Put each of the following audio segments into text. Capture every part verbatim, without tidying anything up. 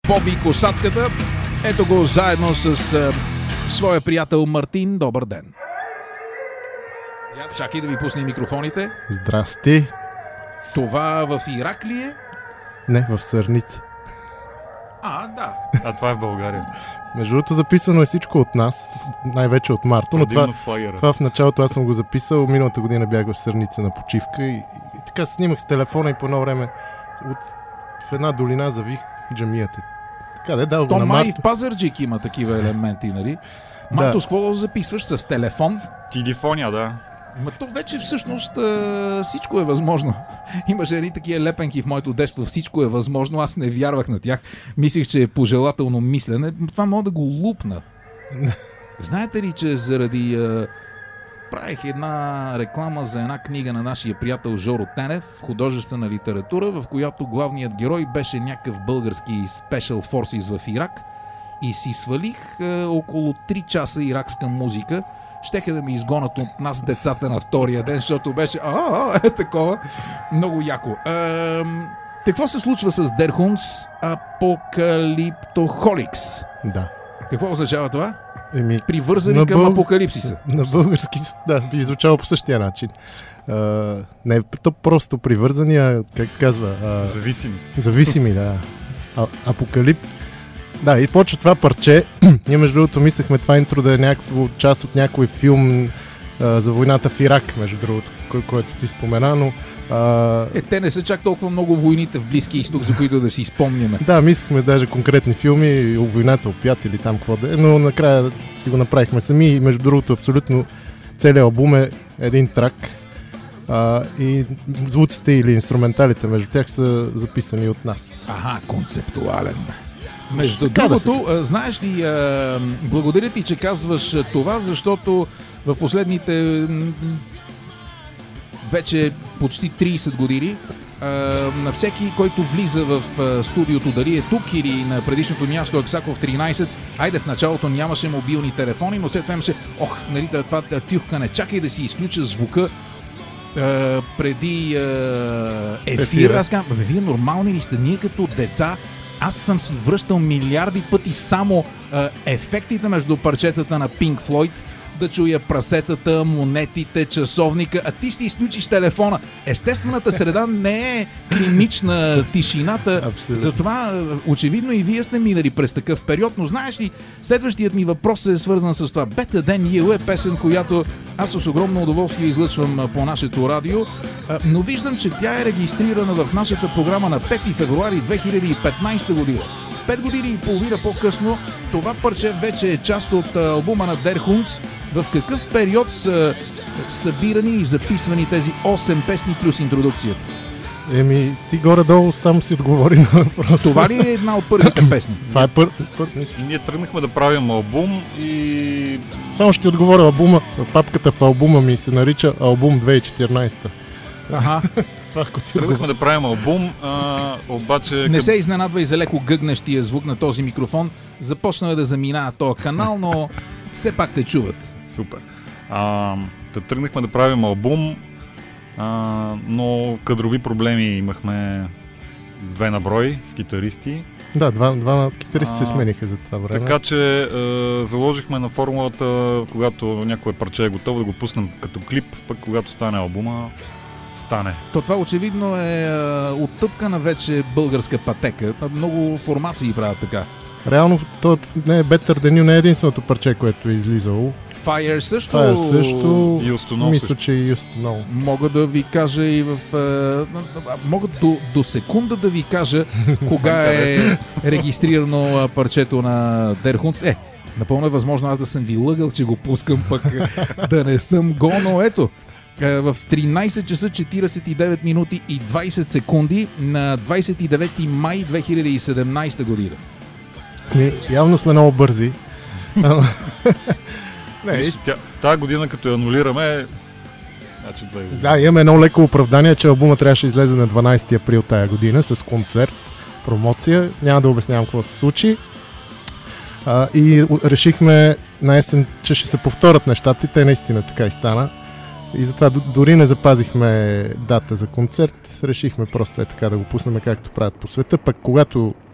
Боби Косатката. Ето го заедно с а, своя приятел Мартин. Добър ден. Чакай да ви пусне микрофоните. Здрасти. Това в Ирак ли е? Не, в Сърница. А, да. А това е в България. Между другото, записано е всичко от нас, най-вече от Марто, но това, в това в началото аз съм го записал. Миналата година бях в Сърница на почивка и, и така снимах с телефона и по едно време от, в една долина завих джамията. Така да е дал го на Марто. То май в Пазарджик има такива елементи, нали? Марто, Да. с какво записваш? С телефон? Телефония, да. Ма то вече всъщност а, всичко е възможно. Имаше едни такива лепенки в моето детство. Всичко е възможно. Аз не вярвах на тях. Мислих, че е пожелателно мислене. Това мога да го лупна. Знаете ли, че заради... А, правих една реклама за една книга на нашия приятел Жоро Тенев, художествена литература, в която главният герой беше някакъв български Special Forces в Ирак и си свалих а, около три часа иракска музика. Щеха да ми изгонят от нас децата на втория ден, защото беше а, е такова. Много яко. Ем, какво се случва с Der Hunds Apocalyptoholics? Да. Какво означава това? Еми, Привързани на към бъл- апокалипсиса. на български, да, би изучава по същия начин. А, не е то просто привързания, как се казва? А, Зависими. зависими, да. А, апокалип. Да, и почва това парче. Ние между другото мислехме това интро да е някакво част от някой филм а, за войната в Ирак, между другото, кой, който ти спомена, но... А... Е, те не са чак толкова много войните в Близкия изток, за които да си спомняме. Да, мислехме даже конкретни филми, войната опят или там какво да е, но накрая си го направихме сами и между другото абсолютно целият албум е един трак а, и звуците или инструменталите между тях са записани от нас. Аха, концептуален. Между Така да другото, а, знаеш ли, а, благодаря ти, че казваш а, това, защото в последните м, вече почти трийсет години а, на всеки, който влиза в а, студиото, дали е тук или на предишното място Аксаков тринайсет, айде в началото нямаше мобилни телефони, но след това имаше, ох, нали, това тюхкане, чакай да си изключа звука а, преди а, ефир. Ефира. Аз казвам, бе, вие нормални ли сте? Ние като деца, аз съм си връщал милиарди пъти само а, ефектите между парчетата на Pink Floyd, да чуя прасетата, монетите, часовника, а ти ще изключиш телефона. Естествената среда не е клинична тишината. Абсолютно. Затова очевидно и вие сте минали през такъв период, но знаеш ли, следващият ми въпрос е свързан с това. Better Than You е песен, която аз с огромно удоволствие излъчвам по нашето радио, но виждам, че тя е регистрирана в нашата програма на пети февруари две хиляди и петнайсета година. Пет години и половина по-късно това парче вече е част от албума на Der Hunds. В какъв период са събирани и записвани тези осем песни плюс интродукцията? Еми, ти горе-долу сам си отговори на въпроса. Това ли е една от първите песни? Това е пър... пър... мисля. И ние тръгнахме да правим албум и... Само ще ти отговоря, албума, папката в албума ми се нарича албум две хиляди и четиринайсета. Аха. Това, ако ти Тръгнахме отговоря. да правим албум, а, обаче... Не се изненадва и за леко гъгнещия звук на този микрофон. Започна да заминава този канал, но все пак те чуват. Супер. А, да тръгнахме да правим албум, а, но кадрови проблеми имахме две на брой с китаристи. Да, два, два китаристи се А, смениха за това време. Така че а, заложихме на формулата, когато някое парче е готово, да го пуснем като клип, пък когато стане албума, стане. То това очевидно е а, оттъпкана вече българска пътека. Много формации правят така. Реално, то не е Better Than You, не е единственото парче, което е излизало. Fire също... Това е също... И Устонов Мисля, също. че и Устонов. Мога да ви кажа и в... А, мога до, до секунда да ви кажа кога е регистрирано а, парчето на Der Hunds. Е, напълно е възможно аз да съм ви лъгал, че го пускам, пък да не съм гол, но ето. В тринайсет часа четирийсет и девет минути и двайсет секунди на двайсет и девети май две хиляди и седемнайсета година. Не, явно сме много бързи. Не, Виж, тя, тази година, като я анулираме, значи две години. да, имаме едно леко оправдание, че албума трябваше да излезе на дванайсети април тая година с концерт, промоция. Няма да обяснявам какво се случи. А, и решихме на есен, че ще се повторят нещата и те наистина така и стана. И затова дори не запазихме дата за концерт. Решихме просто е така да го пуснем както правят по света. Пък когато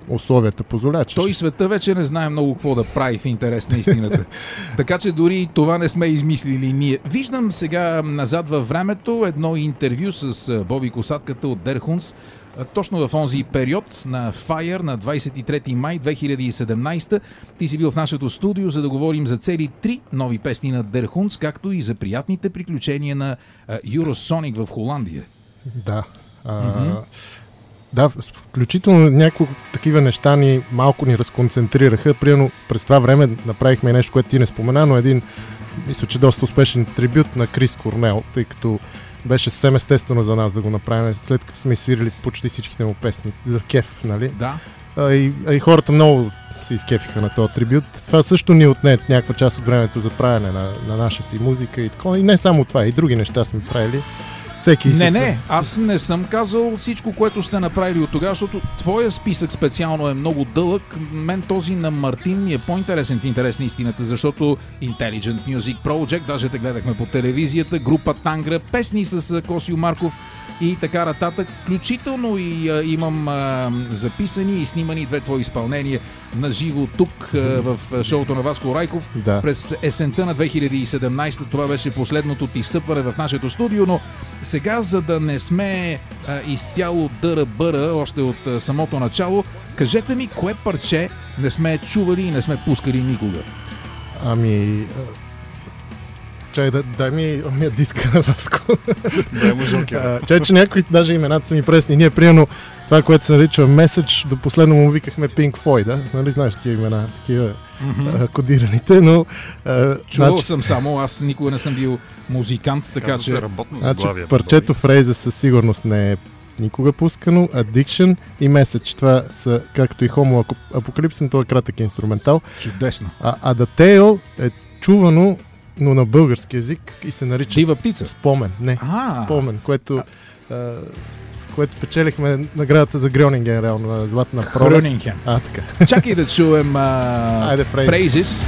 условията позволяват. Той и света вече не знае много какво да прави в интерес на истината. Така че дори това не сме измислили ние. Виждам сега назад във времето едно интервю с Боби Косатката от Der Hunds, точно в онзи период на Fire на двадесет и трети май две хиляди и седемнадесета. Ти си бил в нашето студио, за да говорим за цели три нови песни на Der Hunds, както и за приятните приключения на Eurosonic в Холандия. Да. А, mm-hmm. Да, включително някои такива неща ни малко ни разконцентрираха. Примерно през това време направихме нещо, което ти не спомена, но един, мисля, че доста успешен трибют на Крис Корнел, тъй като беше съвсем естествено за нас да го направим, след като сме свирили почти всичките му песни за кеф, нали? Да. А и, а и хората много се изкефиха на този трибют. Това също ни отне някаква част от времето за правене на, на наша си музика и така. И не само това, и други неща сме правили. Всеки не, с... не, аз не съм казал всичко, което сте направили от тогава, защото твоя списък специално е много дълъг. Мен този на Мартин ми е по-интересен в интерес на истината, защото Intelligent Music Project, даже те гледахме по телевизията, група Тангра, песни с Косио Марков и така нататък. Включително и а, имам а, записани и снимани две твои изпълнения на живо тук а, в шоуто на Васко Райков. Да. През есента на две хиляди и седемнадесета. Това беше последното ти стъпване в нашето студио, но сега, за да не сме а, изцяло дъра-бъра още от а, самото начало, кажете ми, кое парче не сме чували и не сме пускали никога? Ами... Чай, да, дай ми ония диска на Васко. Дай му жокер. Чай, че някои даже имената са ми пресни. Ние, примерно, това, което се нарича Message, до последно му викахме Pink Floyd, да? Нали знаеш тия имена, такива mm-hmm. кодираните, но... А, Чувал значи... съм само, аз никога не съм бил музикант, така Казва че... се работно значи, заглавие. парчето Фрейза със сигурност не е никога пускано, Addiction и Message. Това са, както и Homo Apocalypse, това е кратък инструментал. Чудесно. А, а The Tale е чувано, но на български език и се нарича Дива птица. Спомен. Не, А. Спомен, което, а, с което спечелихме наградата за Грьонинген, реално, на Златна пролет. Хронинген. А, така. Чакай да чуем а... Айде, Phrases. Phrases.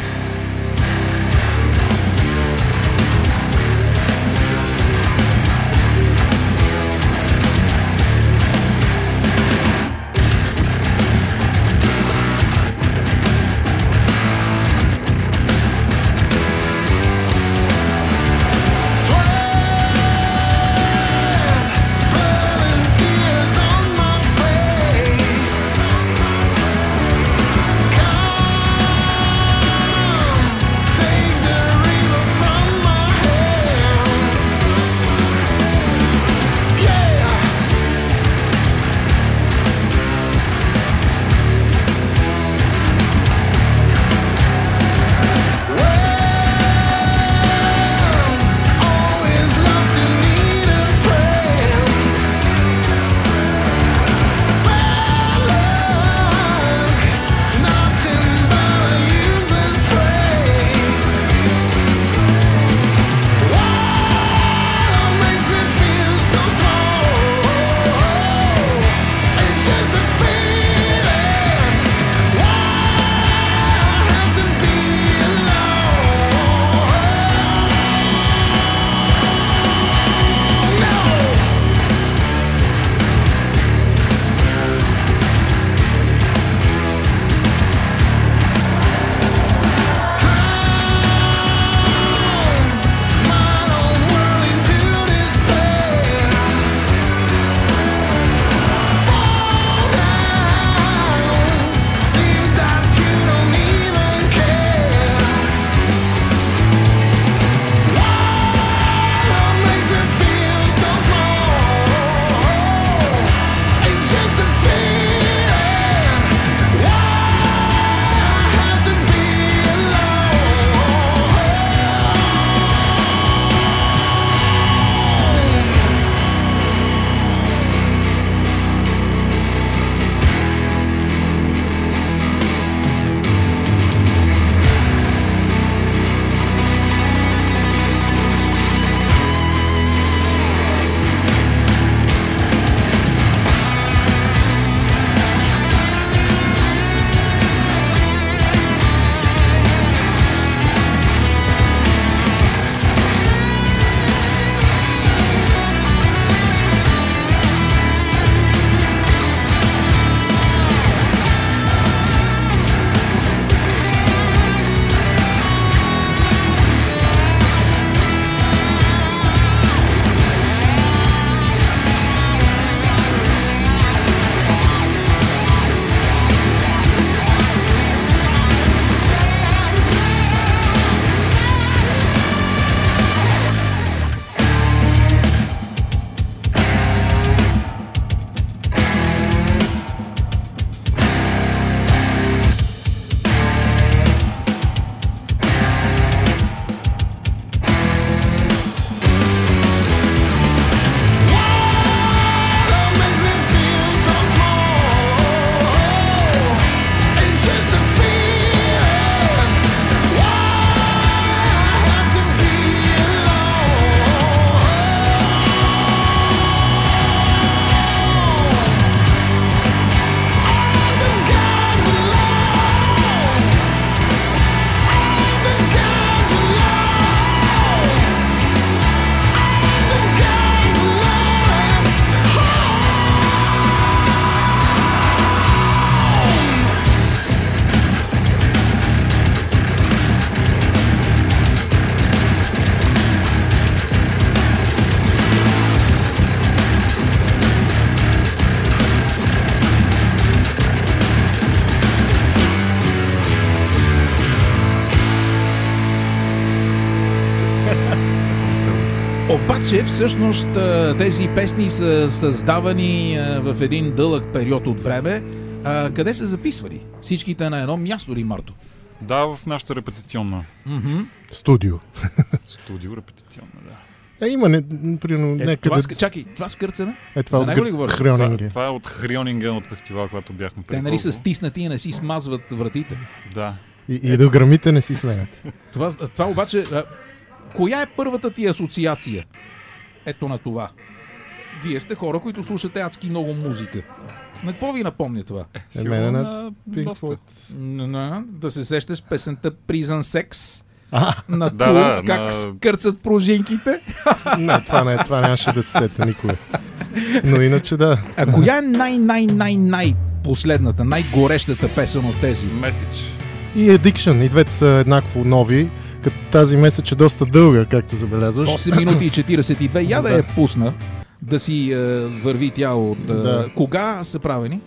Обаче, всъщност, а, тези песни са създавани а, в един дълъг период от време. А, къде са записвани? Всичките на едно място ли, Марто? Да, в нашата репетиционна. Mm-hmm. Студио. Студио, репетиционна, да. Е, има, не, примерно, Е, някъде... това, ск- чакай, това скърцане? Е, това За от него ли говориш? Това, Хрионинге. това е от Хрионинга, от фестивал, когато бяхме преди Те нали са колко. стиснати и не си смазват вратите. Да. И, и дограмите не си сменят. Това, това обаче... А, коя е първата ти асоциация? Ето на това. Вие сте хора, които слушате адски много музика. На какво ви напомня това? Е, мене на на Pink доста. Floyd. На, да се сещаш песента Prison Sex А, на Да, Tool, да, как на- скърцат пружинките. не, това не, това нямаше да се сета никога. Но иначе да. А коя е най-най-най-най последната, най-горещата песен от тези? Меседж. И Addiction, и двете са еднакво нови, като тази месец е доста дълга, както забелязваш. осем минути и четиридесет и две. Я да Да. я пусна, да си е, върви тя от... Е, Да. Кога са правени?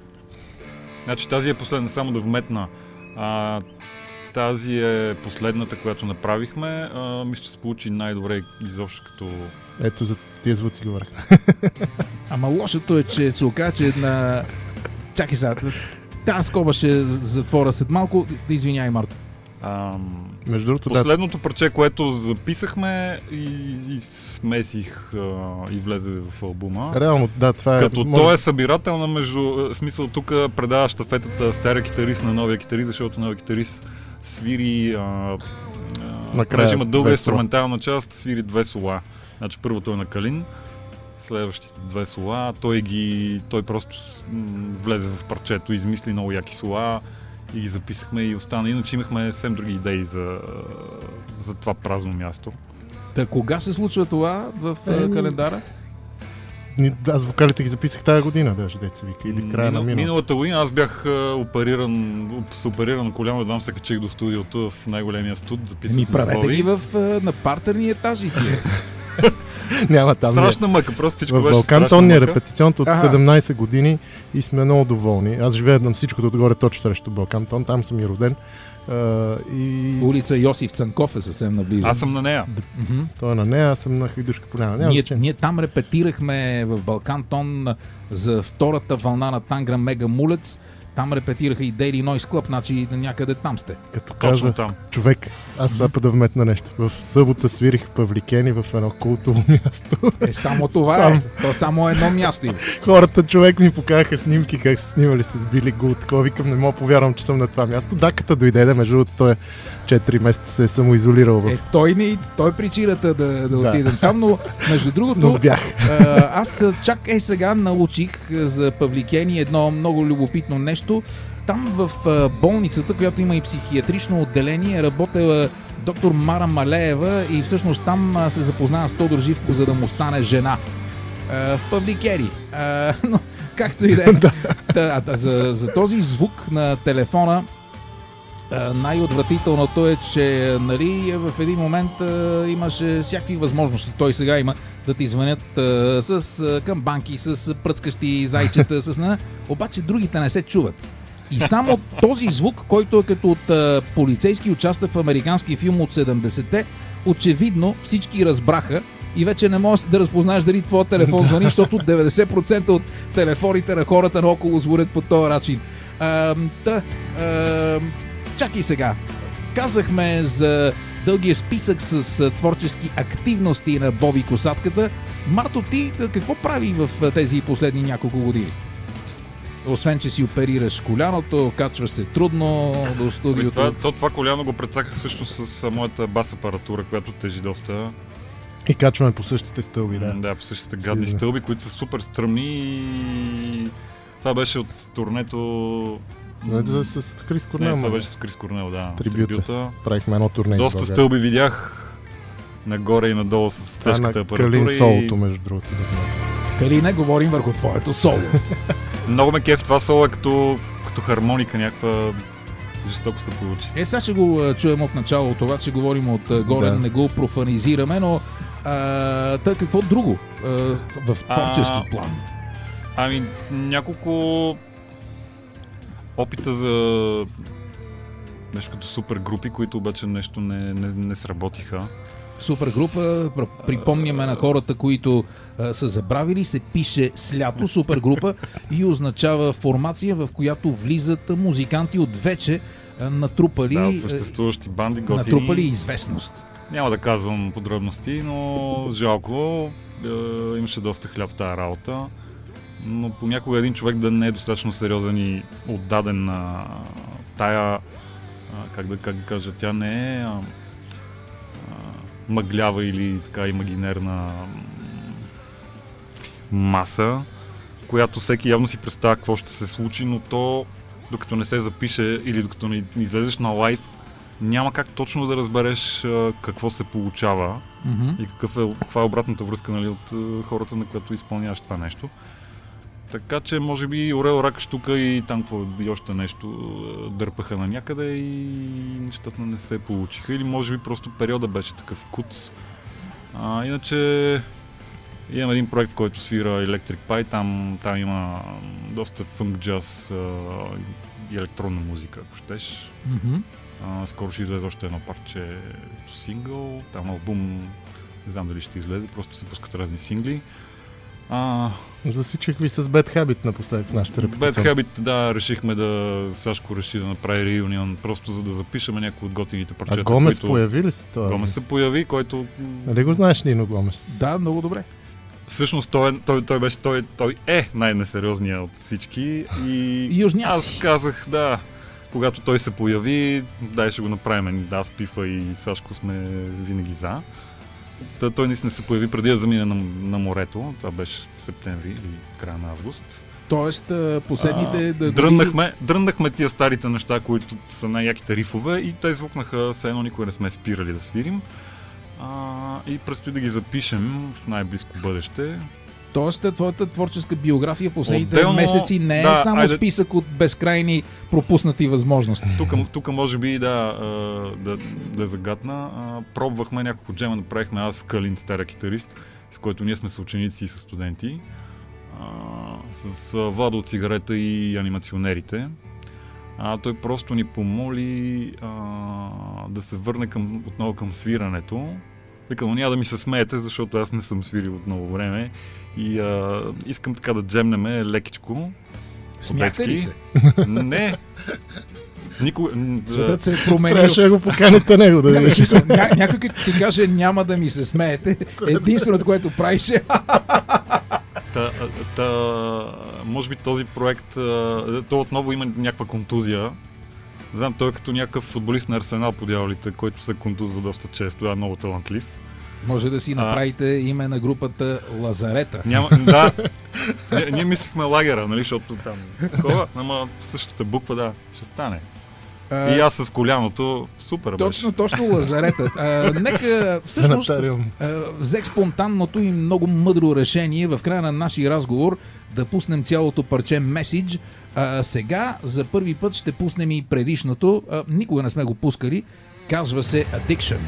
Значи тази е последна, само да вметна. А, тази е последната, която направихме. А, мисля, че се получи най-добре изобщо като... Ето за тия звуци говоря. Ама лошото е, че се оказа, че на... Чакай сега, тази скоба ще затворя след малко. Извинявай, Марто. Ам... Между другото, да, Последното парче, което записахме и, и смесих а, и влезе в албума. реално, да, това е... Като може- той е събирателна между... В смисъл, тук предава щафетата стария китарист на новия китарист, защото новия китарист свири... А, а, Накрая понеже има дълга две инструментална част, свири две сола. Значи първото е на Калин, следващите две сола, той ги... Той просто м, влезе в парчето, измисли много яки сола и ги записахме и остана. Иначе имахме съвсем други идеи за, за това празно място. Та кога се случва това в е, Еми, календара? Ни- Аз вокалите ги записах тази година, даже деца вика, или края на Минал- миналата. Миналата година аз бях а, опериран, с оперирано коляно, едвам се качих до студиото в най-големия студ, записвах Ми правете условия. ги в, е, на партерни етажи. тия. Няма там. не. Страшна мъка, просто всичко В беше Балкан страшна Тон ни е мъка. репетиционното от Аха. седемнайсет години и сме много доволни. Аз живея на всичкото отгоре точно срещу Балкан Тон, там съм и роден. А, и Улица Йосиф Цанков е съвсем наблизо. Аз съм на нея. Мгм. той е на нея, аз съм на Хайдушка поляна. Няма Ние, значение. ние там репетирахме в Балкан Тон за втората вълна на Тангра Мега Мулец. Там репетираха и Daily Noise Club, значи някъде там сте. Като Точно каза там. човек, аз това път да вметна нещо. В събота свирих Павликени в едно култово място. Е, само това Сам. е. То само едно място има. Хората, човек, ми покараха снимки как са снимали с Били Гул. Такова викам, не мога повярвам, че съм на това място. Даката дойде, да, между другото, той е четири месеца се е самоизолирал в... Е, той не, той е причината да, да, Да. отидем там, но между другото, Но бях. а, аз а, чак е сега научих а, за Павликени едно много любопитно нещо. Там в а, болницата, която има и психиатрично отделение, е работила доктор Мара Малеева и всъщност там а, се запознава с Тодор Живко, за да му стане жена. А, в Павликени. А, но, както и да е. Та, а, за, за този звук на телефона, а, най-отвратителното е, че нали, в един момент а, имаше всякакви възможности. Той сега има да ти звънят а, с а, камбанки, с пръцкащи зайчета, с на... обаче другите не се чуват. И само този звук, който е като от а, полицейски участък в американски филм от седемдесетте, очевидно всички разбраха и вече не можеш да разпознаеш дали твоя телефон звъни, защото деветдесет процента от телефоните на хората наоколо звънят по този начин. А, та, а, чакай сега. Казахме за дългия списък с а, творчески активности на Боби Косатката. Марто, ти а, какво прави в а, тези последни няколко години? Освен, че си оперираш коляното, качваш се трудно до Ами, студиото. това, то, това коляно го прецаках също с а, моята бас апаратура, която тежи доста. И качваме по същите стълби, да. М, Да, по същите гадни Слизаме. стълби, които са супер стръмни и това беше от турнето... Да, с, с Крис Не, Корнел. това ма. беше с Крис Корнел, да. Трибюта. Правихме едно турне. в Доста България. стълби видях нагоре и надолу с Това е тежката на апаратура. Калин и... солото, между другото. да знаете. Кали не говорим върху твоето соло. Много ме кеф това соло е като, като хармоника, някаква жестоко се получи. Е, сега ще го а, чуем от начало, това ще говорим от а, горе, Да. не го профанизираме, но а, тъй какво друго а, в творчески А, план? Ами, няколко опита за нещо като супер групи, които обаче нещо не, не, не сработиха. Супер група. Припомняме на хората, които а, са забравили, се пише Слято, супер група и означава формация, в която влизат музиканти от вече а, натрупали, да, от съществуващи банди, готини. натрупали известност. Няма да казвам подробности, но жалко. Е, имаше доста хляб в тази работа. Но понякога един човек да не е достатъчно сериозен и отдаден на тая, а, как да, как да кажа, тя не е а, а, мъглява или така имагинерна маса, която всеки явно си представя какво ще се случи, но то, докато не се запише или докато не излезеш на лайв, няма как точно да разбереш а, какво се получава Mm-hmm. и какъв е, каква е обратната връзка, нали, от а, хората, на които изпълняваш това нещо. Така че, може би, Орел Рак штука и там какво и още нещо а, дърпаха на някъде и нещата не се получиха. Или може би просто периода беше такъв куц. А, иначе имам един проект, който свира Electric Pie. Там, там има доста фънк джаз а, и електронна музика, ако щеш. Mm-hmm. Uh, скоро ще излезе още едно парче сингъл, там албум, не знам дали ще излезе, просто се пускат разни сингли. Uh, Засичих ви с Bad Habit напоследък в нашата репетиция. Bad Habit, да, решихме да, Сашко реши да направи реюнион, просто за да запишем някои от готините парчета. А Гомес които... появи ли се това? Гомес се появи, който... Нали го знаеш, Нино Гомес? Да, много добре. Всъщност той, е- той, той, беше, той, той е най-несериозният от всички и Южняци. аз казах, да, когато той се появи, дай ще го направим. Да, аз, Пифа и Сашко сме винаги за. Та, той наистина се появи преди да замине на, на морето. Това беше в септември или края на август. Тоест, последните... А, да, дръннахме, дръннахме тия старите неща, които са най-яките рифове и те звукнаха, все едно никой не сме спирали да свирим. А, и предстои да ги запишем в най-близко бъдеще. Тоест, твоята творческа биография последните Отделно, месеци не е да, само айде... списък от безкрайни пропуснати възможности. Тук, тук може би да, да, да загадна. Пробвахме няколко джема, направихме аз Калин, стария китарист, с който ние сме съученици и са студенти. С Владо от Цигарета и анимационерите. А, той просто ни помоли а, да се върне към, отново към свирането. Вика, но няма да ми се смеете, защото аз не съм свирил от много време и а, искам така да джемнеме лекичко. Смяхте ли се? Не. Никога... Светът се е променил. Трябваше да го поканите него да видиш. Ня, някой като ти каже няма да ми се смеете, единственото, което правиш е... Та, та, може би този проект, то отново има някаква контузия. Знам, той е като някакъв футболист на Арсенал по дяволите, който се контузва доста често, е много талантлив. Може да си направите а... име на групата Лазарета. Няма, да. Ние, ние мислихме лагера, нали, защото там такова, ама същата буква, да, ще стане. А... И аз с коляното, супер беше. Точно, точно Лазарета. А, нека всъщност а, взех спонтанното и много мъдро решение в края на нашия разговор да пуснем цялото парче Message. А, сега за първи път ще пуснем и предишното. А, никога не сме го пускали. Казва се Addiction.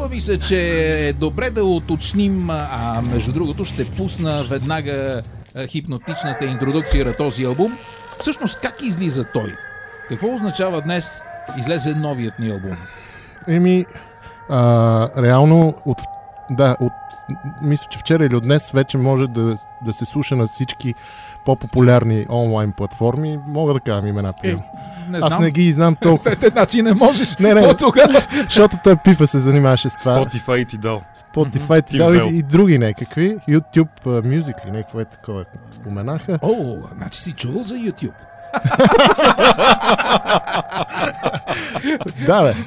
ми се, че е добре да уточним, а между другото ще пусна веднага хипнотичната интродукция на този албум. Всъщност как излиза той? Какво означава днес излезе новият ни албум? Еми, а, реално, от, да, от, мисля, че вчера или от днес вече може да, да се слуша на всички по-популярни онлайн платформи. Мога да кажам имена. Е, не Аз знам. не ги знам толкова. Значи не можеш. Не, не, тогава? защото той Пифа се занимаваше с това. Spotify ти дал. Spotify ти дал и, и други някакви. YouTube uh, Music ли, някакво е такова споменаха. О, значи си чувал за YouTube. Да, бе.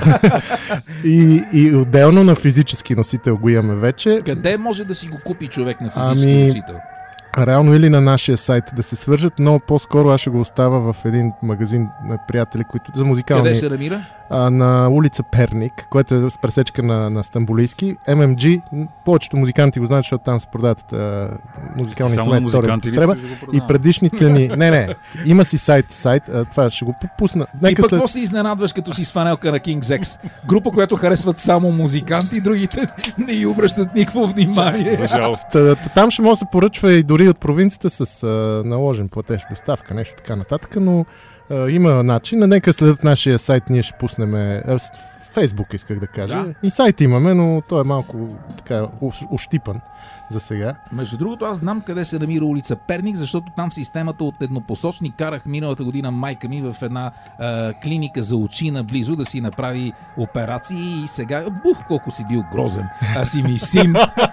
и, и отделно на физически носител го имаме вече. Къде може да си го купи човек на физически Ами... носител? Реално или на нашия сайт да се свържат, но по-скоро аз ще го оставя в един магазин на приятели, които за музикални... Къде се намира? А, на улица Перник, което е с пресечка на, на Стамбулийски. Ем Ем Джи, повечето музиканти го знаят, защото там се продават а, музикални Само на музиканти ли трябва. да го И продавам? предишните ни... Не, не, има си сайт, сайт, а, това ще го пусна. И Нека пък след... какво се изненадваш, като си с фанелка на King's X? Група, която харесват само музиканти, другите не й обръщат никакво внимание. За жалост. Та, там ще може да се поръчва и дори от провинцията с а, наложен платеж доставка, нещо така нататък, но а, има начин. Нека следят нашия сайт, ние ще пуснем а, с Фейсбук, исках да кажа. Да. И сайт имаме, но той е малко така ощипан за сега. Между другото, аз знам къде се намира улица Перник, защото там системата от еднопосочни карах миналата година майка ми в една а, клиника за очи наблизо да си направи операции и сега, бух, колко си бил грозен, а си ми син.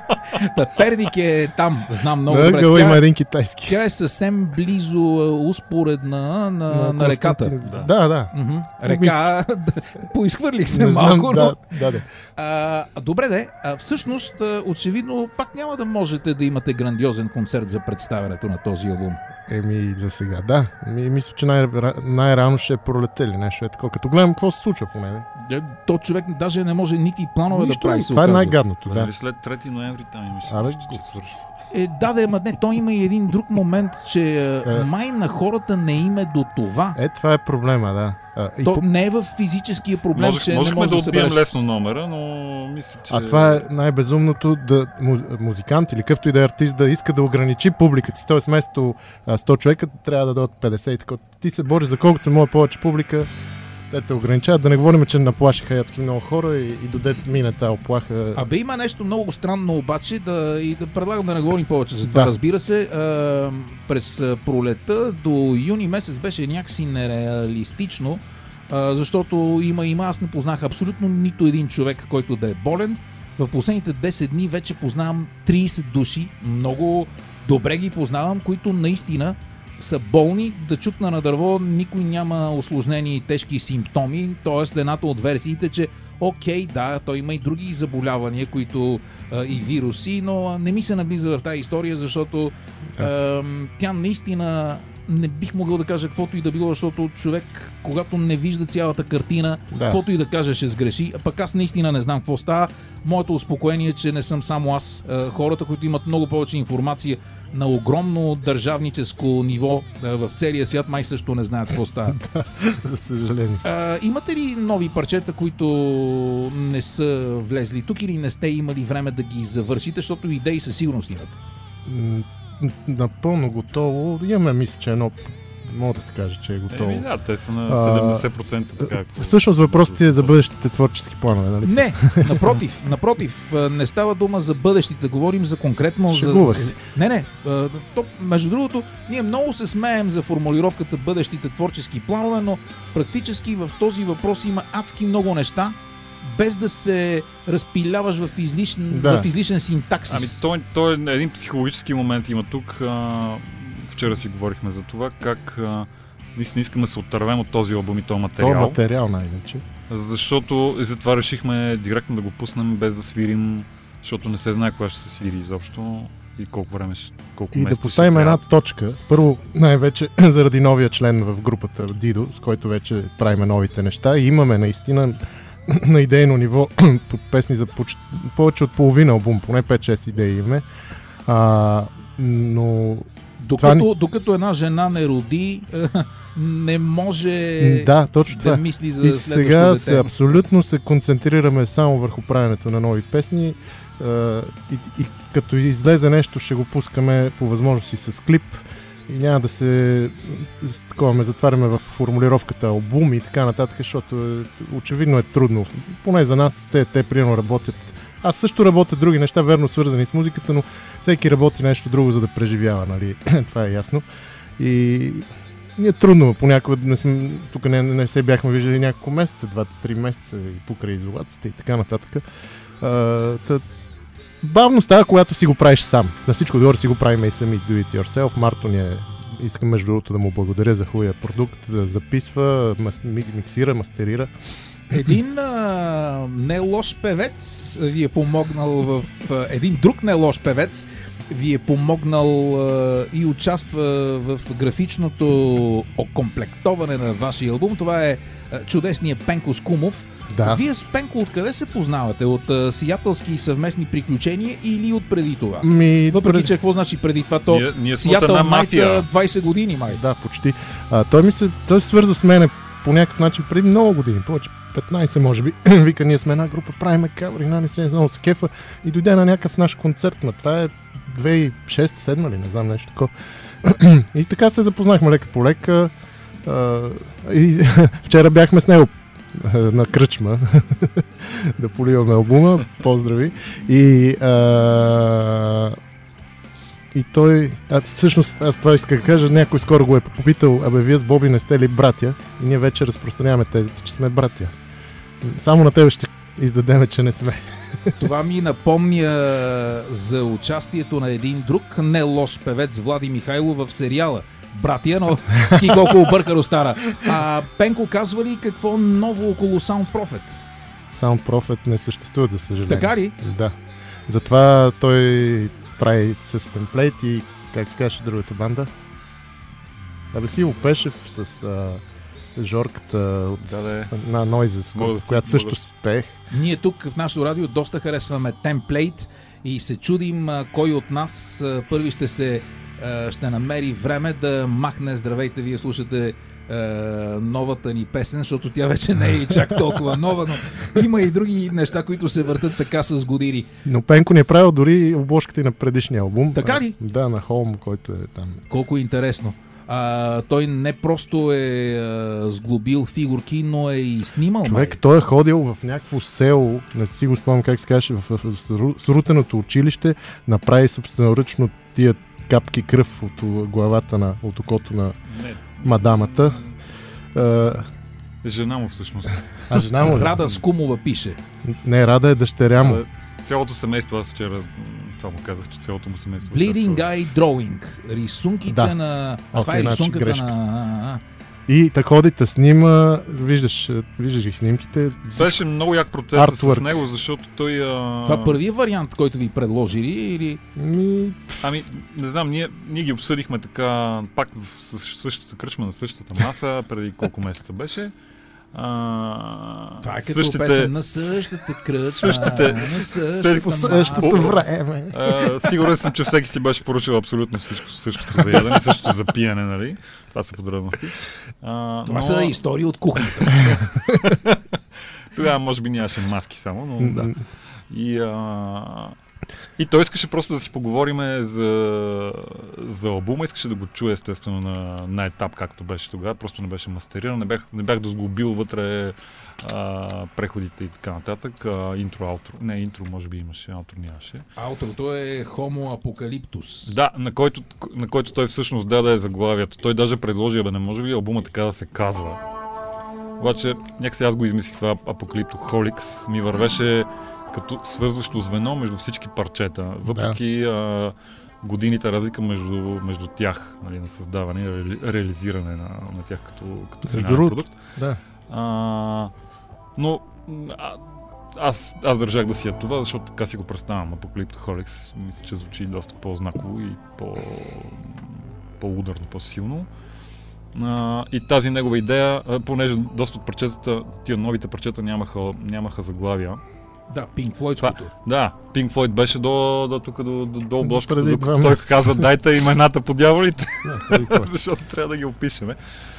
Та Перник е там, знам много добре. Ъгъл има Тя, един китайски. тя е съвсем близо, а, успоредна на, на, на реката. Да, да. да. Мгм. Река, поизхвърлих се Не малко, знам, но... да, да, да. А, добре де, а, всъщност, а, очевидно, пак няма да можете да имате грандиозен концерт за представянето на този албум. Еми, за сега, да. Ми, мисля, че най- най-рано ще е пролетели нещо е такова. Като гледам какво се случва поне. Е, То човек даже не може никакви планове Нищо, да прави. се това е оказва. най-гадното, да. Нали след трети ноември там имаше. Абе, нещо, го- че свърши. Е, да, да, ма не, то има и един друг момент, че Е. е. май на хората не им е до това. Е, това е проблема, да. А, и То по... не е в физическия проблем, Може, че не можехме може да да отбием събереш. лесно номера, но мисля, че... а това е най-безумното, да муз... музикант или какъвто и да е артист да иска да ограничи публиката си. Тоест вместо а, сто човека трябва да дадат петдесет и така. Ти се бориш за колкото се може повече публика, те те ограничават. Да не говорим, че наплашиха ядски много хора и, и додет мине тази оплаха. Абе има нещо много странно обаче да, и да предлагам да не говорим повече за това. Да. Разбира се, а, през а, пролета до юни месец беше някакси нереалистично, а, защото има има, аз не познах абсолютно нито един човек, който да е болен. В последните десет дни вече познавам трийсет души, много добре ги познавам, които наистина са болни, да чукна на дърво, никой няма усложнени и тежки симптоми, т.е. едната от версиите, че окей, да, той има и други заболявания, които а, и вируси, но а, не ми се наблиза в тази история, защото а, тя наистина не бих могъл да кажа каквото и да било, защото човек, когато не вижда цялата картина, Да. каквото и да каже, ще сгреши. А пък аз наистина не знам какво става. Моето успокоение е, че не съм само аз. А, хората, които имат много повече информация на огромно държавническо ниво а, в целия свят, май също не знаят какво става. За съжаление. А, имате ли нови парчета, които не са влезли тук или не сте имали време да ги завършите, защото идеи със сигурност имат? М, Напълно готово. Имаме, мисля, че едно... Мога да се каже, че е готово. Еми, да, те са на А, седемдесет процента така. както- Всъщност въпросът е за бъдещите творчески планове, нали? Не, напротив, напротив, а, не става дума за бъдещите, говорим за конкретно... За, Шегувах за, се. не, не, а, то, между другото, ние много се смеем за формулировката бъдещите творчески планове, но практически в този въпрос има адски много неща, без да се разпиляваш в излишен, Да. в излишен синтаксис. Ами той, той е един психологически момент има тук. А, вчера си говорихме за това, как а, наистина искаме да се отървем от този албум и този То материал. материал най-вече. Защото и затова решихме директно да го пуснем без да свирим, защото не се знае кога ще се свири изобщо и колко време ще, колко И да месеца поставим ще една трябва. точка. Първо, най-вече заради новия член в групата Дидо, с който вече правиме новите неща. И имаме наистина на идейно ниво по песни за поч... повече от половина албум, поне пет-шест идеи имаме. А, но Докато, докато една жена не роди, не може да, точно да това. мисли за И следващото сега дете. се, абсолютно се концентрираме само върху правенето на нови песни а, и, и като излезе нещо, ще го пускаме по възможност и с клип и няма да се такова ме затваряме в формулировката албум и така нататък, защото е, очевидно е трудно. Поне за нас те, те приемно работят. Аз също работя други неща, верно свързани с музиката, но всеки работи нещо друго, за да преживява, нали? Това е ясно. И ние трудно, понякога не сме, тук не, не се бяхме виждали няколко месеца, два-три месеца и покрай изолацията и така нататък. А, тъ, бавно става, когато си го правиш сам. На всичко отгоре си го правим и сами, do it yourself. Марто ни е, искам между другото да му благодаря за хубавия продукт, да записва, мас, миксира, мастерира. Един а, не лош певец ви е помогнал в... А, един друг не лош певец ви е помогнал а, и участва в графичното окомплектоване на вашия албум. Това е а, чудесният Пенко Скумов. Да. Вие с Пенко откъде се познавате? От а, сиятелски съвместни приключения или от преди това? Ми, Въпреки, пред... че какво значи преди това? То Ние, ние сме от Сиятел една майца мафия. двайсет години май. Да, почти. А, той ми се, той се свърза с мене по някакъв начин преди много години, повече петнайсет може би. Вика, ние сме една група, правиме каври, на не се много се кефа и дойде на някакъв наш концерт, но това е две хиляди и шеста-седма ли, не знам нещо такова. И така се запознахме лека по лека. А, и вчера бяхме с него на кръчма да поливаме албума. Поздрави. И а, и той, а, всъщност аз това исках да кажа, някой скоро го е попитал, абе вие с Боби не сте ли братя? И ние вече разпространяваме тезата, че сме братя. Само на тебе ще издадеме, че не сме. Това ми напомня за участието на един друг не лош певец, Влади Михайлов, в сериала Братия, но ски колко объркано стара. А Пенко казва ли какво ново около Sound Prophet? Sound Prophet не съществува, за съжаление. Така ли? Да. Затова той прави с темплейт и как се казваше другата банда? Абе си Пешев с а, Жорката от Да, да е. на Noises, Мога да- в която също мога- спех. Ние тук в нашото радио доста харесваме темплейт и се чудим а, кой от нас а, първи ще се а, ще намери време да махне. Здравейте, вие слушате а, новата ни песен, защото тя вече не е и чак толкова нова, но има и други неща, които се въртат така с години. Но Пенко ни е правил дори обложката и на предишния албум. Така ли? А, да, на Холм, който е там. Колко интересно. А, той не просто е а, сглобил фигурки, но е и снимал. Човек, май. той е ходил в някакво село, не си го спомням как се каже, в, в, в сру- срутеното училище, направи собственоръчно тия капки кръв от главата на, от окото на Не, мадамата. А, жена му всъщност. а жена му ли? Рада Скумова пише. Не, Рада е дъщеря му. Абе, Цялото семейство, аз вчера м, това му казах, че цялото му семейство Bleeding участва. Eye Drawing. Рисунките Да. на... А, Окей, това е значи рисунката грешка. на... И така ходите снима, виждаш, виждаш ги снимките. Беше много як процес с Artwork. него, защото той... А... Това първият вариант, който ви предложили или... Ми, Ами, не знам, ние, ние ги обсъдихме така, пак в със- същата кръчма, на същата маса, преди колко месеца беше. А, Това е като същите- песен на същата кръчма, същите- на същата след- по маса. същото време. А, сигурен съм, че всеки си беше поръчал абсолютно всичко, същото за ядене, същото за пиене, нали? Това са подробности. А, Това но са истории от кухнята. Тогава може би нямаше маски само, но да. М, И, а... и той искаше просто да си поговорим за, за албума, искаше да го чуе естествено на, на етап, както беше тогава, просто не беше мастериран, не бях, не бях дозглобил вътре а, преходите и така нататък, а, интро, аутро, не интро може би имаше, аутро нямаше. Аутрото е Homo Apocalyptus. Да, на който, на който той всъщност даде заглавието, той даже предложи, бе не може ли албума така да се казва. Обаче, някакси аз го измислих това Apocalyptoholics, ми вървеше като свързващо звено между всички парчета, въпреки да. а, годините разлика между, между тях, нали, на създаване и ре, реализиране на, на тях като, като Между финален другото, продукт. Да. А, но а, аз, аз държах да си я това, защото така си го представям. Apocalyptoholics мисля, че звучи доста по-знаково и по, по-ударно, по-силно. Uh, и тази негова идея, uh, понеже доста от парчетата, тия новите парчета нямаха, нямаха заглавия, Да, Pink Floyd-ското. Да, Pink Floyd беше до, до тук, до, до, до обложката, Преди докато два той месеца. каза, дайте имената по дяволите, Да, преди това. защото трябва да ги опишеме.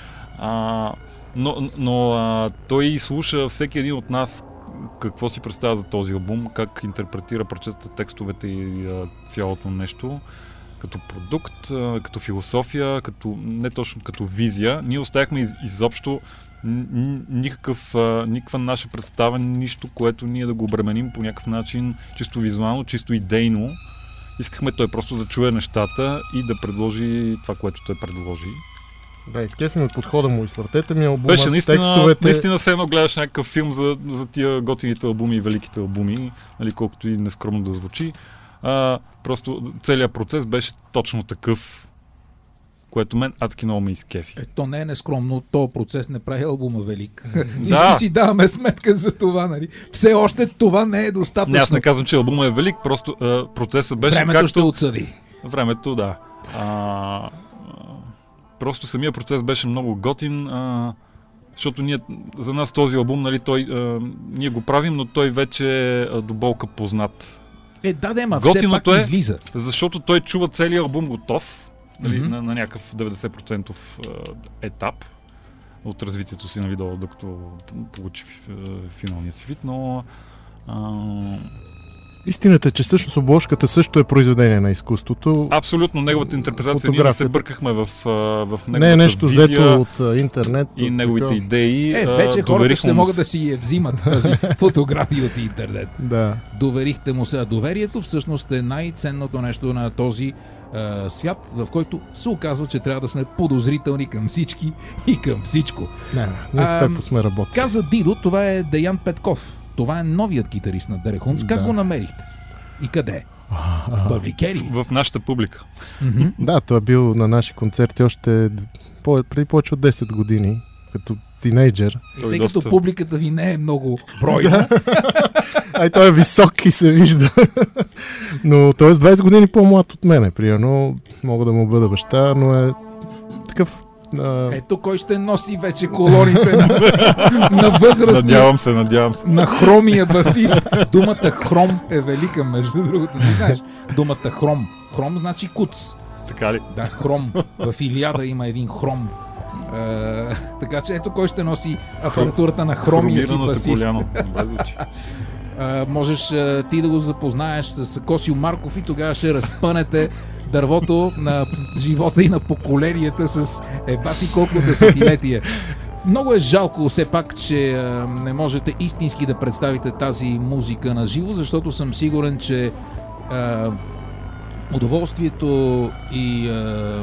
А, но но а, той слуша всеки един от нас какво си представя за този албум, как интерпретира парчетата, текстовете и а, цялото нещо като продукт, а, като философия, като, не точно като визия. Ние оставяхме из, изобщо н- никакъв, а, никаква наша представа, нищо, което ние да го обременим по някакъв начин, чисто визуално, чисто идейно. Искахме той просто да чуе нещата и да предложи това, което той предложи. Да, изкефим от подхода му, изпратете ми албума, Беше наистина, текстовете. наистина все едно гледаш някакъв филм за, за тия готините албуми и великите албуми, нали, колкото и нескромно да звучи. А, просто целият процес беше точно такъв, което мен адски много ме изкефи. Е, то не е нескромно, то процес не прави албума велик. Всички Да. си даваме сметка за това, нали? Все още това не е достатъчно. Не, аз не казвам, че албума е велик, просто а, процесът беше Времето както... ще отсъди. Времето, да. А, а, просто самия процес беше много готин, а, защото ние, за нас този албум, нали, той, а, ние го правим, но той вече е до болка познат. Е, да, да, ма все пак Готиното е, излиза. защото той чува целият албум готов, нали, Мгм. на, на някакъв деветдесет процента а, етап от развитието си, нали, до- докато получи а, финалния си вид, но а, Истината е, че всъщност обложката също е произведение на изкуството. абсолютно неговата интерпретация, ние не се Фотографията. бъркахме в, а, в неговата Не е нещо визия взето от а, интернет. и от неговите такова. идеи. Е, а, вече хората доверихме ще му могат се. да си я взимат тази фотография от интернет. Да. Доверихте му се. А доверието всъщност е най-ценното нещо на този е, свят, в който се оказва, че трябва да сме подозрителни към всички и към всичко. Не, не, ние с Ам, Пепо сме работили. Каза Дидо, това е Деян Петков. Това е новият китарист на Дерехунц. Как Да. го намерихте? И къде? В Павликери? В нашата публика. Мгм. Да, той е бил на наши концерти още по- преди повече от десет години, като тинейджър. Той Тъй доста- като публиката ви не е много бройна, Ай, той е висок и се вижда. Но той е с двайсет години по-млад от мене, примерно. Мога да му бъда баща, но е такъв... А, ето кой ще носи вече колоните на, на възрастния, Надявам се, надявам се. на хромия басист. Думата хром е велика, между другото. Не знаеш, думата хром. Хром значи куц. Така ли? Да, хром. В Илиада има един хром. Е, така че ето кой ще носи апаратурата на хромия си Хромираното басист. коляно. Добре звучи. А, можеш а, ти да го запознаеш с Косио Марков и тогава ще разпънете дървото на живота и на поколенията с ебати колко десетилетия. Много е жалко все пак, че а, не можете истински да представите тази музика на живо, защото съм сигурен, че а, удоволствието и а,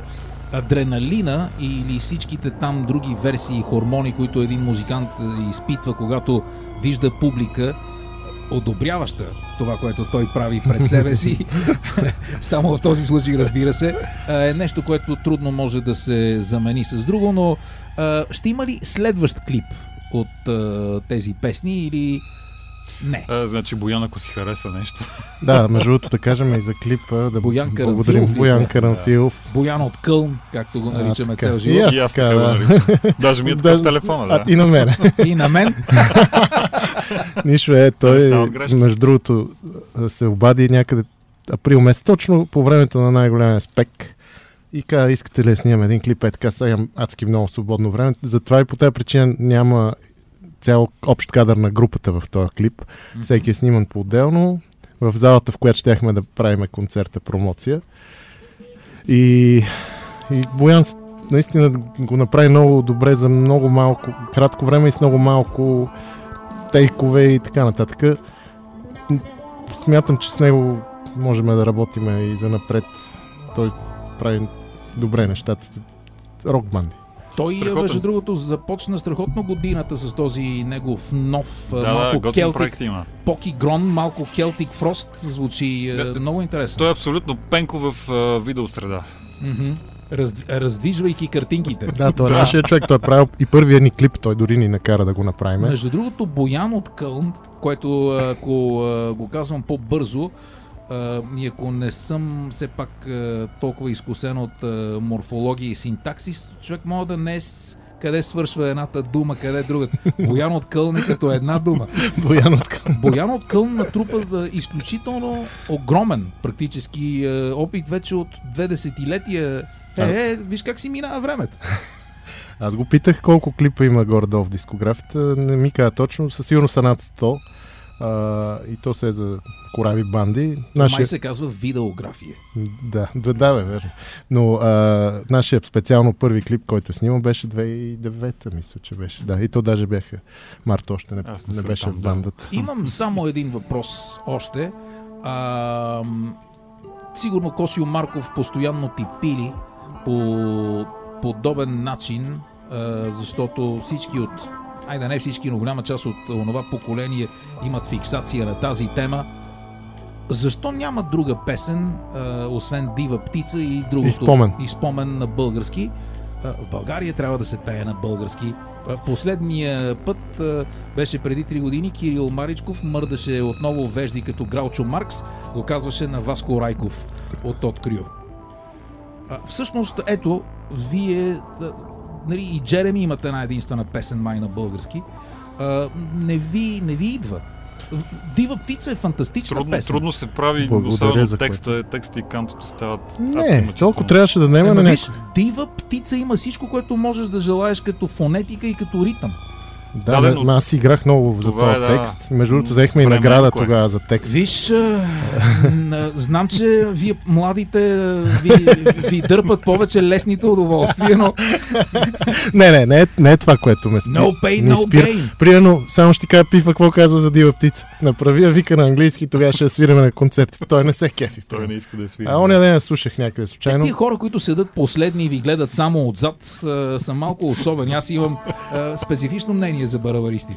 адреналина или всичките там други версии хормони, които един музикант а, изпитва, когато вижда публика, одобряваща това, което той прави пред себе си, само в този случай, разбира се, е нещо, което трудно може да се замени с друго, но а, ще има ли следващ клип от а, тези песни или не? А, значи Боян, ако си хареса нещо. да, между другото да кажем и за клипа, да Боян благодарим Карамфилов ли Боян това? Карамфилов. Боян от Кълн, както го А, наричаме така. цел И живот. аз И аз така, така да. го наричам. Даже ми е така в Да, телефона, А, да. и на мен. И на мен. Нищо е, Не той, стават грешки. между другото, а, се обади някъде април месец, точно по времето на най-големия спек. И каза, искате ли да снимам един клип? Е така, сега имам адски много свободно време. Затова и по тази причина няма цял общ кадър на групата в този клип. Всеки е сниман по-отделно. В залата, в която щяхме да правим концерта, промоция. И, и Боян с- наистина го направи много добре за много малко, кратко време и с много малко тейкове и така нататък. М, Смятам, че с него можем да работим и за напред. Той прави добре нещата. Рок банди. Той, Страхотен. между другото, започна страхотно годината с този негов нов, а, Да, да, малко готин келтик, проект има. Покигрон, малко Celtic Frost, звучи е, Да, много интересно. Той е абсолютно пенко в а, видеосреда. Мгм. Раз, раздвижвайки картинките. Да, той е Да. нашия човек. Той е правил и първия ни клип. Той дори ни накара да го направим. Между другото, Боян от Кълн, което ако а, го казвам по-бързо, а, и ако не съм все пак а, толкова изкусен от а, морфология и синтаксис, човек може да не е с къде свършва едната дума, къде другата. Боян от Кълн е като една дума. Боян от Кълн. Боян от Кълн натрупа да, изключително огромен практически е, опит вече от две десетилетия. Е, е, виж как си минава времето. Аз го питах колко клипа има горе-долу в дискографията. Не ми каза точно, със сигурно са над сто. А, и то се е за кораби банди. Нашия... Май се казва видеография. Да, да, да, бе, верно. Но а, нашия специално първи клип, който снимал, беше две хиляди и девета, мисля, че беше. Да, и то даже бяха Март още не, не, не беше там, в бандата. Да. Имам само един въпрос още. А, сигурно Косио Марков постоянно ти пили по подобен начин, а, защото всички от айде не всички, но голяма част от онова поколение имат фиксация на тази тема. Защо няма друга песен, а, освен Дива птица и другото? И спомен. И спомен на български. А, в България трябва да се пее на български. А, последния път а, беше преди три години. Кирил Маричков мърдаше отново вежди като Граучо Маркс. Го казваше на Васко Райков от Тот Крю. А, всъщност, ето, вие... Нали, и Джереми имат една единствена песен май на български. А, не, ви, не ви идва. Дива птица е фантастична трудно, песен. Трудно се прави, особено текста, текста и кантото стават... Не, толкова трябваше да нема на някой. Дива птица има всичко, което можеш да желаеш като фонетика и като ритъм. Да, да, но... аз играх много за този е, текст. Да. Между другото, взехме и награда кое? тогава за текст. Виж, а, знам, че вие младите ви, ви дърпат повече лесните удоволствия, но... не, не, не е, не е това, което ме спира. No pain, no gain. Примерно, само ще кажа Пифа какво казва за Дива птица. Направи я вика на английски, тогава ще свираме на концерти. Той не се кефи. Той не иска да свири. А оня ден я слушах някъде случайно. Тия хора, които седат последни и ви гледат само отзад, са малко особени. Аз имам а, специфично мнение за барабаристи.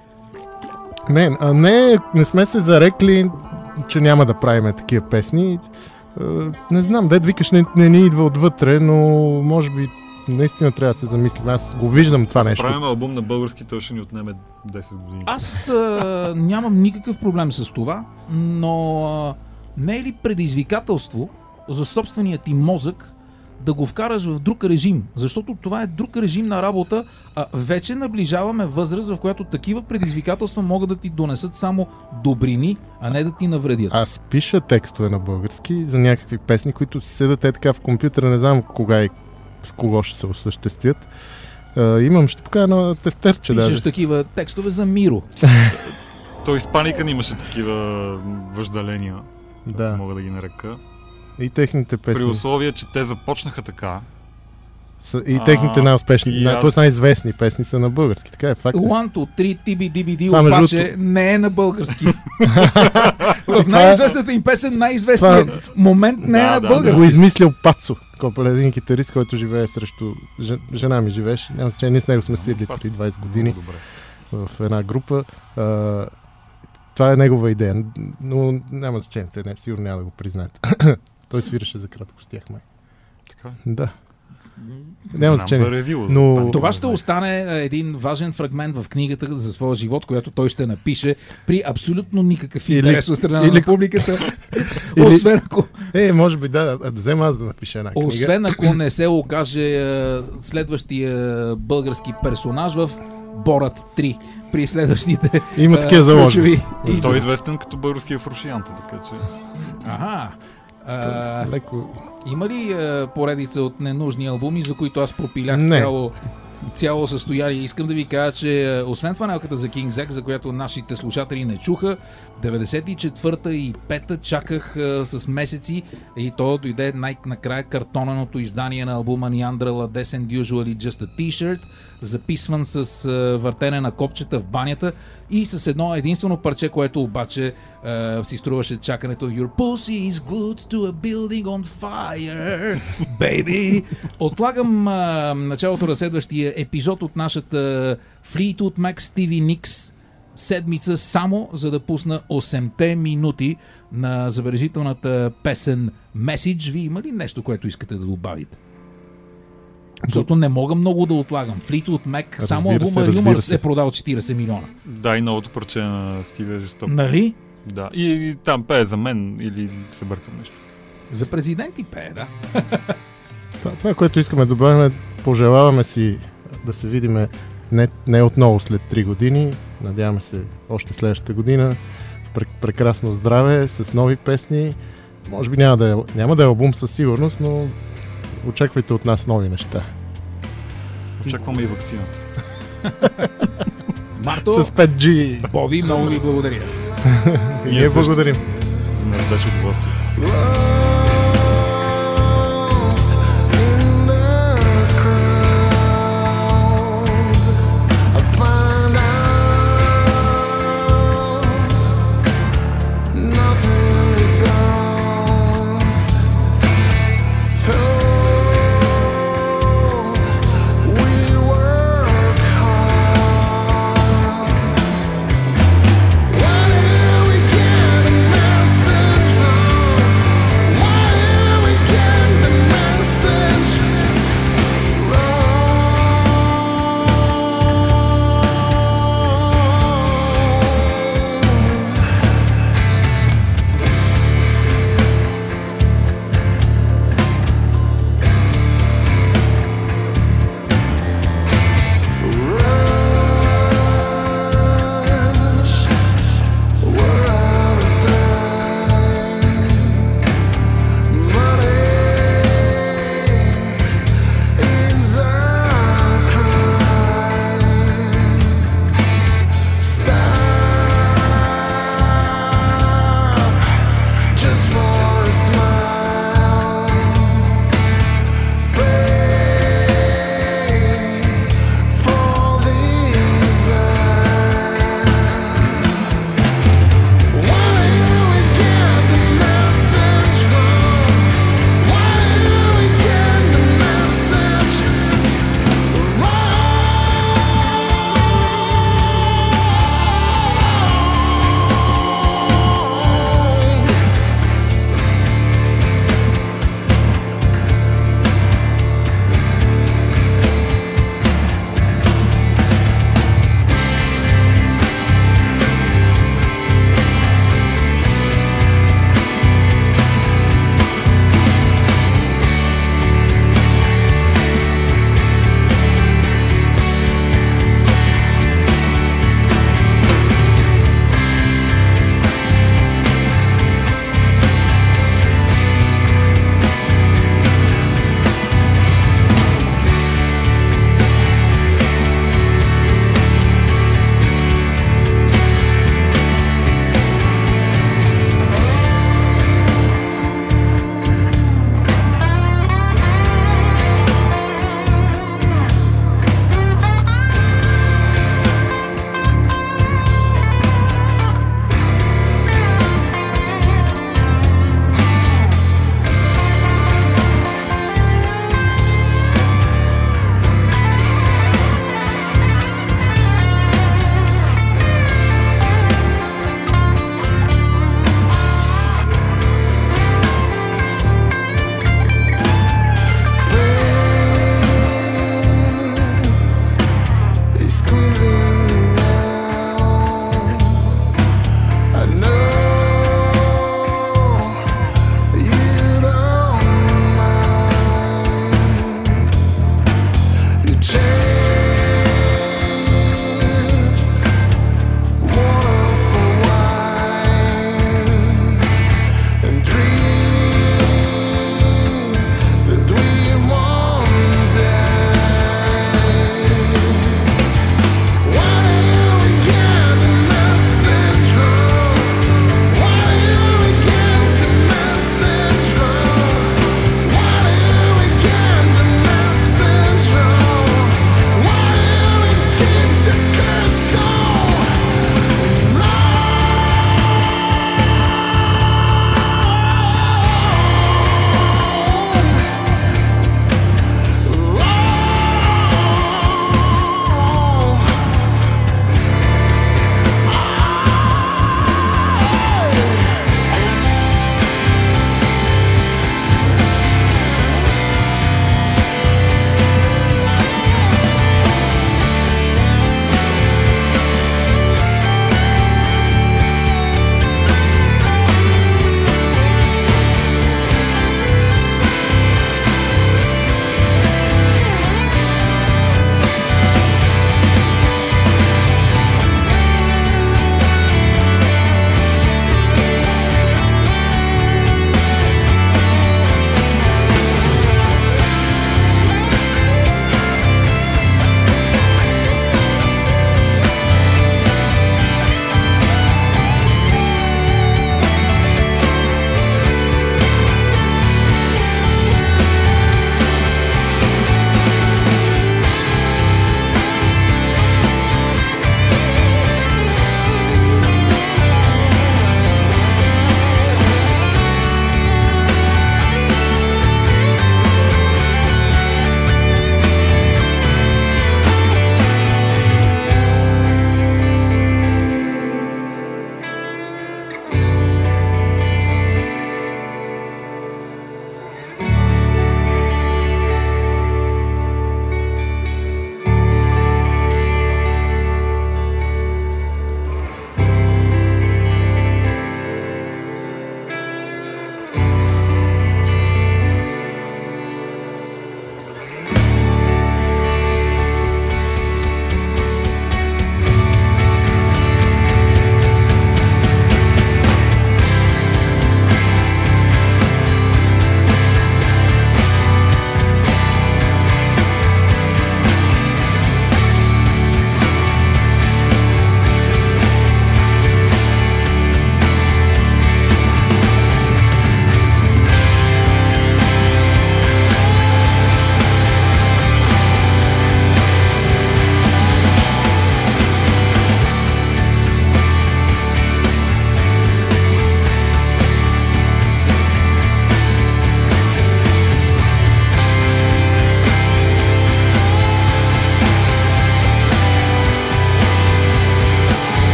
Не, а не, не сме се зарекли, че няма да правим такива песни. Не знам, дед викаш не, не ни идва отвътре, но може би наистина трябва да се замислим. Аз го виждам това нещо. Правим албум на български, той ще ни отнеме десет години. Аз а, нямам никакъв проблем с това, но а, не е ли предизвикателство за собствения ти мозък да го вкараш в друг режим, защото това е друг режим на работа, а вече наближаваме възраст, в която такива предизвикателства могат да ти донесат само добрини, а не да ти навредят. Аз пиша текстове на български за някакви песни, които си седат е така в компютъра, не знам кога и с кого ще се осъществят. А, имам, ще покажа на тефтерче. Пишеш даже такива текстове за Миро. Той в Паника имаше такива въжделения, да. Мога да ги нарека. И техните песни. При условие, че те започнаха така. И техните най-успешни, аз... т.е. най-известни песни са на български. Така е факт. One, two, three, ти би ди би ди, обаче между... не е на български. В най-известната им песен, най-известният това... момент не да, е на да, български. Го измислил Пацо, който е един китарист, който живее срещу... Жена ми живееше. Няма значение, ние с него сме свирили преди двайсет години в една група. Uh, това е негова идея, но няма значение, те не, сигурно няма да го признаете. Той свираше за кратко с тях, май. Така? Да. Няма значение. Ревю, но... Това ще остане един важен фрагмент в книгата за своя живот, която той ще напише при абсолютно никакъв интерес от страна или... на публиката. Или... Освен ако... Е, може би да, да взема аз да напиша една книга. Освен ако не се окаже следващия български персонаж в Борат три. При следващите... Има такива заложби. Той е известен като българския Фрушианта, така че... Ага. А, леко... Има ли а, поредица от ненужни албуми, за които аз пропилях цяло, цяло състояние? Искам да ви кажа, че а, освен фанелката за King Zack, за която нашите слушатели не чуха, деветдесет и четвърта и пета чаках а, с месеци и то дойде най-накрая картоненото издание на албума Neanderthal Descent Usually Just a T-shirt, записван с а, въртене на копчета в банята и с едно единствено парче, което обаче а, си струваше чакането. Your pussy is glued to a building on fire, baby! Отлагам а, началото на следващия епизод от нашата Fleetwood Mac Stevie Nicks седмица, само за да пусна осемте минути на забележителната песен Message. Ви има ли нещо, което искате да добавите? Защото не мога много да отлагам. Fleetwood Mac, само албума Rumors е продал четирийсет милиона. Да, и новото парче на Стиви е жестоко. Нали? Да. И, и там пее за мен или се бъркам нещо. За президенти пее, да. това, това, което искаме да добавим, пожелаваме си да се видим не, не отново след три години, надяваме се още следващата година, в прекрасно здраве, с нови песни. Може би няма да е, няма да е албум със сигурност, но очаквайте от нас нови неща. Очакваме и ваксината. Марто, с пет джи. Боби, много ви благодаря. И ние благодарим. За нас беше удоволствие. Why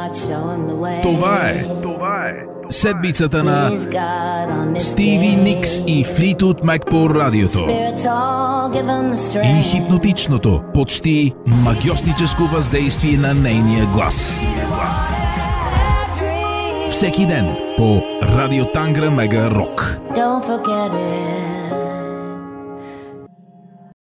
Това е, това е седмицата на Стиви Никс и Флитвуд Мак по радиото. И хипнотичното, почти магиосническо въздействие на нейния глас. Всеки ден по Радио Тангра Мега Рок.